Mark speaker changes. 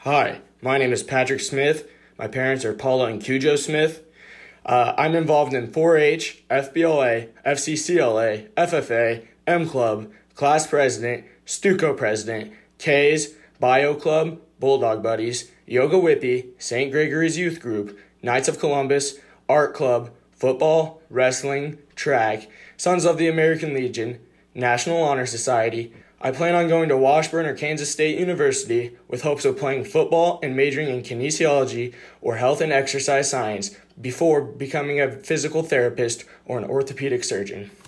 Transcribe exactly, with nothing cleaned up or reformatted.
Speaker 1: Hi, my name is Patrick Smith. My parents are Paula and Cujo Smith. Uh, I'm involved in four H, F B L A, F C C L A, F F A, M Club, Class President, Stuco President, K's, Bio Club, Bulldog Buddies, Yoga Whippy, Saint Gregory's Youth Group, Knights of Columbus, Art Club, Football, Wrestling, Track, Sons of the American Legion, National Honor Society. I plan on going to Washburn or Kansas State University with hopes of playing football and majoring in kinesiology or health and exercise science before becoming a physical therapist or an orthopedic surgeon.